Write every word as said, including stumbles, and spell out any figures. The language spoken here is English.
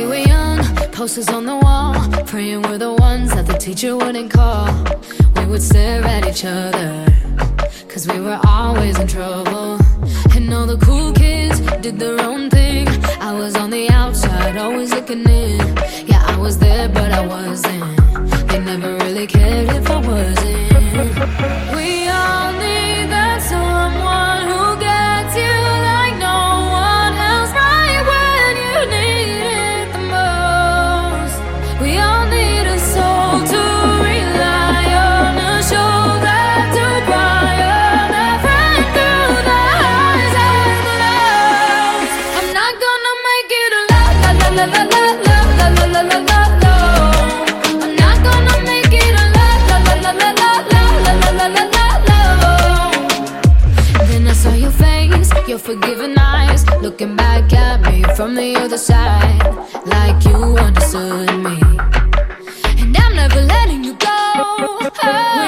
we were young, posters on the wall, praying we're the ones that the teacher wouldn't call. We would stare at each other, cause we were always in trouble. And all the cool kids did their own thing. I was on the outside, always looking in. Yeah, I was there, but I wasn't. They never really cared if I wasn't. We all need that someone who gets you like no one else, right when you need it the most. We all need a soul to rely on, a shoulder to cry on, a friend through the highs and the lows. I'm not gonna make it a la la la la la la la la la la la la. I'm not gonna make it a la la la la la la la la la la la. Then I saw your face, your forgiving eyes, looking back at me from the other side, like you understood me. And I'm never letting you go.